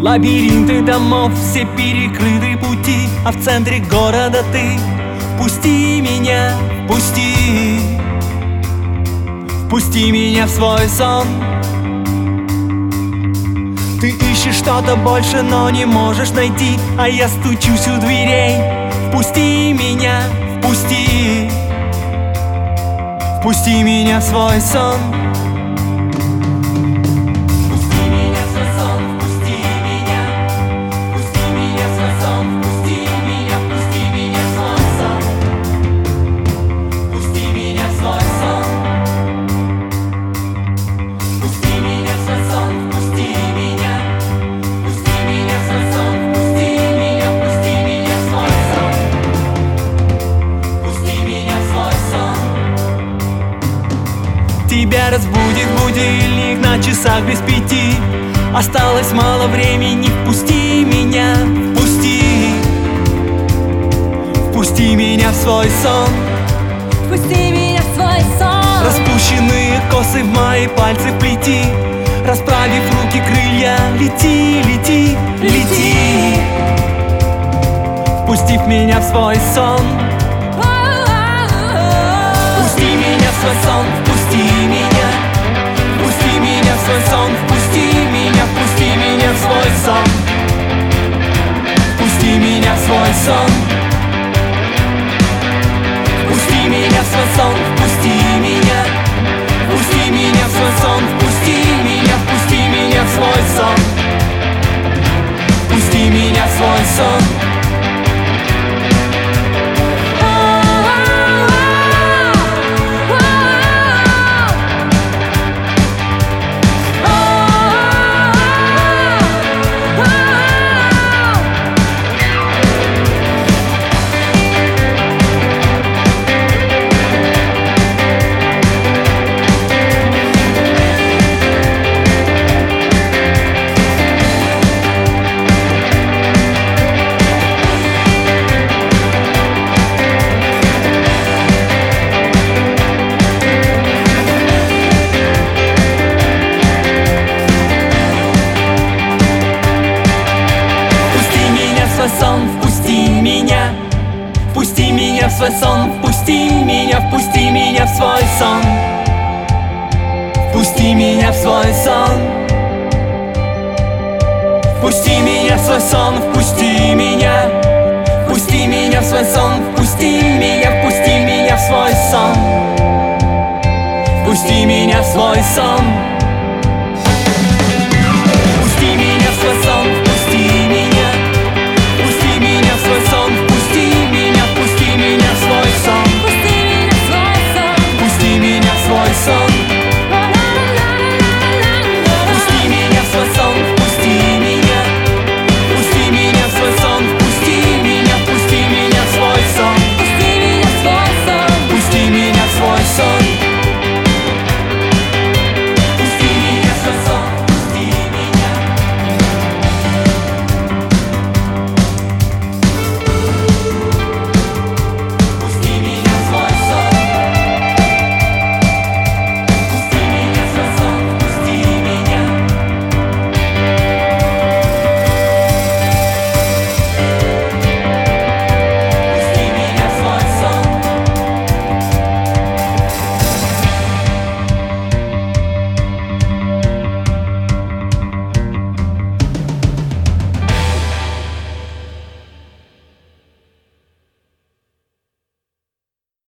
Лабиринты домов, все перекрыты пути, а в центре города ты. Впусти меня, впусти, впусти меня в свой сон. Ты ищешь что-то больше, но не можешь найти, а я стучусь у дверей. Впусти меня, впусти, впусти меня в свой сон. Тебя разбудит будильник на часах без 5. Осталось мало времени, впусти меня, впусти, впусти меня в свой сон. Впусти меня в свой сон. Распущенные косы в мои пальцы вплети, расправив руки крылья, лети, лети, лети, впустив меня в свой сон. Впусти меня в свой сон, впусти меня, впусти меня в свой сон, впусти меня в свой сон, впусти меня в свой сон, впусти меня в свой сон, впусти меня, впусти меня в свой сон, впусти меня в свой сон, впусти меня в свой сон. Впусти меня, впусти меня в свой сон, впусти меня в свой сон, впусти меня в свой сон, впусти меня в свой сон, впусти меня, впусти меня в свой сон, впусти меня в свой сон, впусти меня в свой сон.